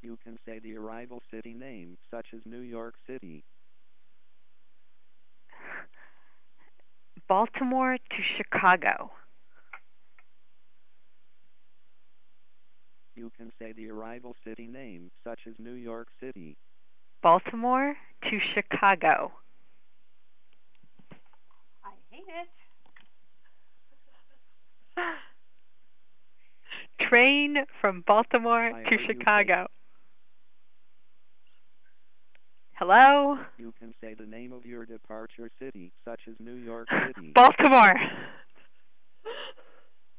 You can say the arrival city name, such as New York City. Baltimore to Chicago. You can say the arrival city name, such as New York City. Baltimore to Chicago. I hate it. Train from Baltimore I to heard you say. Chicago. Hello? You can say the name of your departure city, such as New York City. Baltimore.